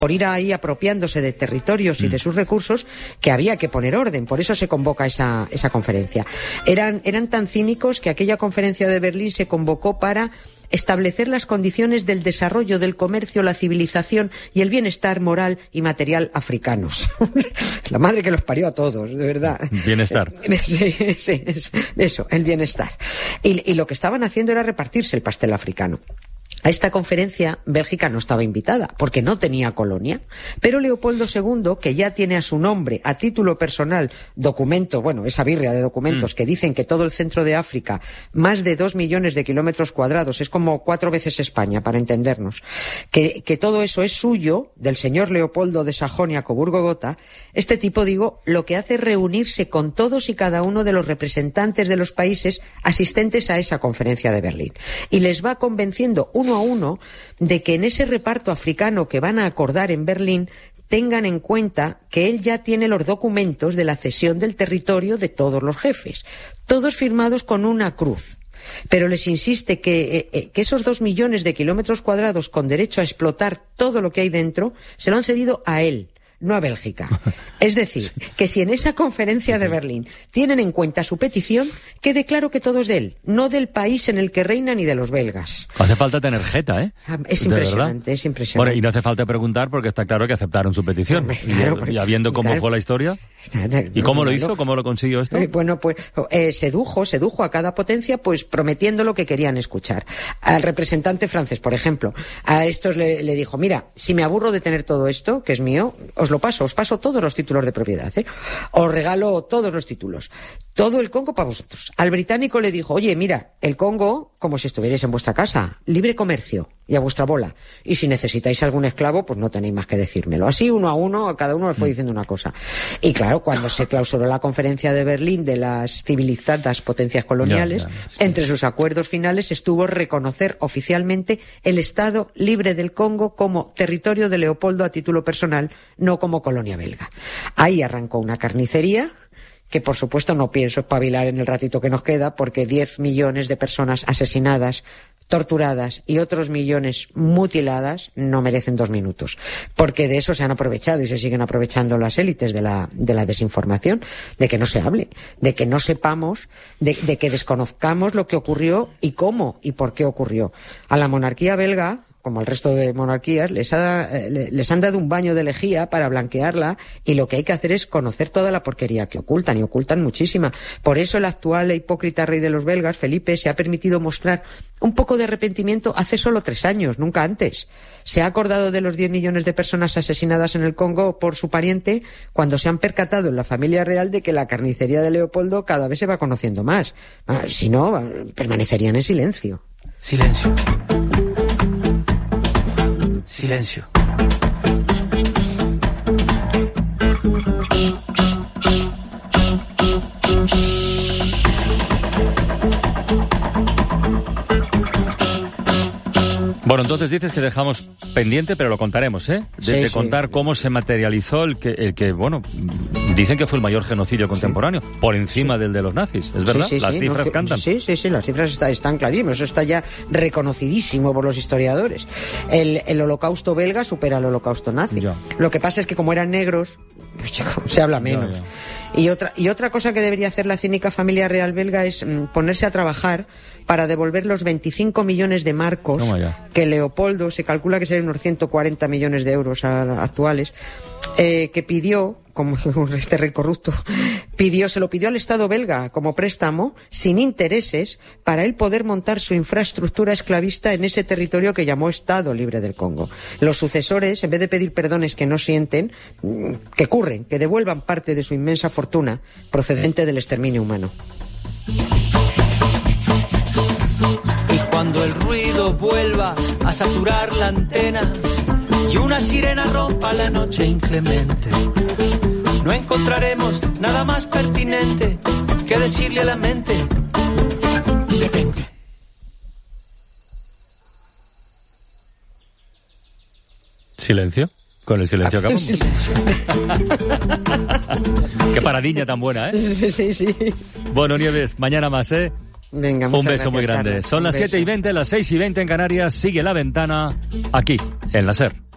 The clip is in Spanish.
por ir ahí apropiándose de territorios y de sus recursos, que había que poner orden. Por eso se convoca esa conferencia. Eran tan cínicos que aquella conferencia de Berlín se convocó para establecer las condiciones del desarrollo del comercio, la civilización y el bienestar moral y material africanos. La madre que los parió a todos, de verdad. Bienestar. Sí, eso, el bienestar. Y lo que estaban haciendo era repartirse el pastel africano. A esta conferencia Bélgica no estaba invitada, porque no tenía colonia, pero Leopoldo II, que ya tiene a su nombre, a título personal, documento, esa birria de documentos que dicen que todo el centro de África, más de 2 millones de kilómetros cuadrados, es como 4 veces España, para entendernos, que todo eso es suyo, del señor Leopoldo de Sajonia-Coburgo-Gotha, este tipo, lo que hace es reunirse con todos y cada uno de los representantes de los países asistentes a esa conferencia de Berlín. Y les va convenciendo uno a uno de que en ese reparto africano que van a acordar en Berlín tengan en cuenta que él ya tiene los documentos de la cesión del territorio de todos los jefes, todos firmados con una cruz. Pero les insiste que esos 2 millones de kilómetros cuadrados con derecho a explotar todo lo que hay dentro se lo han cedido a él, no a Bélgica. Es decir, que si en esa conferencia de Berlín tienen en cuenta su petición, quede claro que todo es de él, no del país en el que reina ni de los belgas. Hace falta tener jeta, ¿eh? Es impresionante, es impresionante. Bueno, y no hace falta preguntar porque está claro que aceptaron su petición. Ya viendo cómo fue la historia. ¿Y cómo lo hizo? ¿Cómo lo consiguió esto? Sedujo a cada potencia prometiendo lo que querían escuchar. Al representante francés, por ejemplo, a estos le dijo, mira, si me aburro de tener todo esto, que es mío, os paso todos los títulos de propiedad, os regalo todos los títulos, todo el Congo para vosotros. Al británico le dijo, oye, mira, el Congo, como si estuvierais en vuestra casa, libre comercio y a vuestra bola, y si necesitáis algún esclavo, pues no tenéis más que decírmelo. Así uno a uno, a cada uno le fue diciendo una cosa. Y claro, cuando se clausuró la conferencia de Berlín de las civilizadas potencias coloniales, entre sus acuerdos finales estuvo reconocer oficialmente el Estado libre del Congo como territorio de Leopoldo a título personal, no como colonia belga. Ahí arrancó una carnicería que, por supuesto, no pienso espabilar en el ratito que nos queda, porque 10 millones de personas asesinadas, torturadas y otros millones mutiladas no merecen 2 minutos, porque de eso se han aprovechado y se siguen aprovechando las élites de la desinformación, de que no se hable, de que no sepamos, de que desconozcamos lo que ocurrió y cómo y por qué ocurrió. A la monarquía belga, como al resto de monarquías, les han dado un baño de lejía para blanquearla, y lo que hay que hacer es conocer toda la porquería que ocultan, y ocultan muchísima. Por eso el actual e hipócrita rey de los belgas, Felipe, se ha permitido mostrar un poco de arrepentimiento hace solo 3 años, nunca antes. Se ha acordado de los 10 millones de personas asesinadas en el Congo por su pariente, cuando se han percatado en la familia real de que la carnicería de Leopoldo cada vez se va conociendo más. Si no, permanecerían en silencio. Silencio. Silencio. Bueno, entonces dices que dejamos pendiente, pero lo contaremos, ¿eh? De contar cómo se materializó el que, bueno, dicen que fue el mayor genocidio contemporáneo, por encima del de los nazis, ¿es verdad? Las cifras cantan. Sí, las cifras están clarísimas, eso está ya reconocidísimo por los historiadores. El holocausto belga supera al holocausto nazi. Ya. Lo que pasa es que como eran negros, pues se habla menos. Ya. Y otra cosa que debería hacer la cínica familia real belga es ponerse a trabajar para devolver los 25 millones de marcos que Leopoldo, se calcula que serían unos 140 millones de euros actuales, que pidió, como este rey corrupto, se lo pidió al Estado belga como préstamo, sin intereses, para él poder montar su infraestructura esclavista en ese territorio que llamó Estado Libre del Congo. Los sucesores, en vez de pedir perdones que no sienten, que curren, que devuelvan parte de su inmensa fortuna procedente del exterminio humano. Y cuando el ruido vuelva a saturar la antena y una sirena rompa la noche inclemente, no encontraremos nada más pertinente que decirle a la mente: detente. ¿Silencio? Con el silencio acabamos. Qué paradiña tan buena, ¿eh? Sí. Bueno, Nieves, mañana más, ¿eh? Venga, un beso muy grande. Carlos. Son las 7:20, las 6:20 en Canarias. Sigue La Ventana aquí, en la SER.